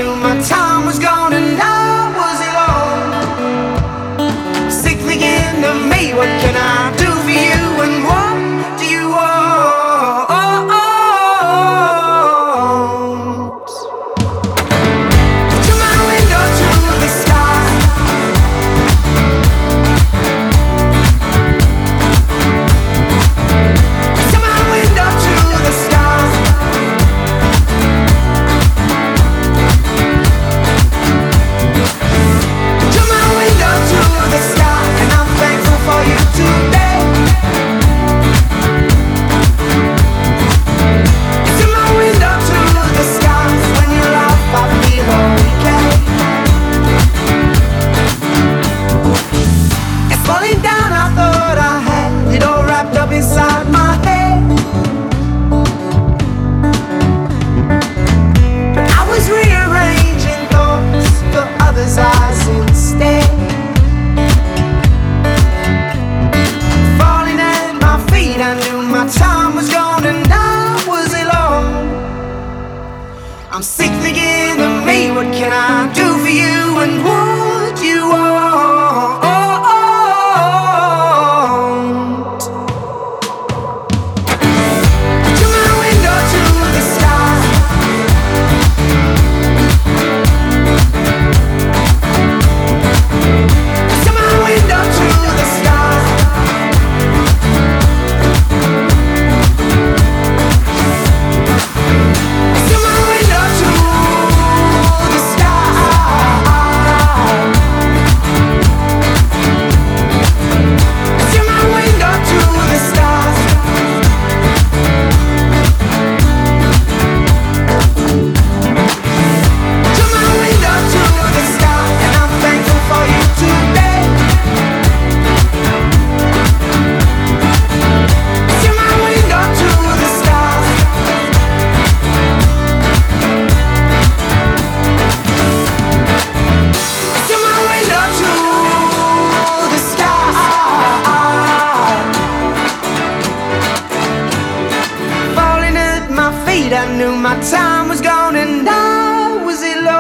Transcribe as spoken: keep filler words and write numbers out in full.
knew my time was gone and I was alone. Sick thinking of me, what can I do for you and what do you want? To my window, to the sky. To my window, to the sky. To my window, to the sky, and I'm thankful for you today. To my window, to the sky, when you laugh, I feel okay. It's falling down, I thought I had it all wrapped up inside my head, but I was rearranging thoughts for others' eyes instead. Falling at my feet, I knew my time was gone and I was alone. I'm sick thinking of me, what can I do for you and what you want? To my window, to the sky. To my window, to the sky. To my window, to the sky. To my window, to the stars. To my window, to the sky, and I'm thankful for you today. To my window, to the stars. To my window, to the sky. Falling at my feet, I knew my time was gone and I was alone.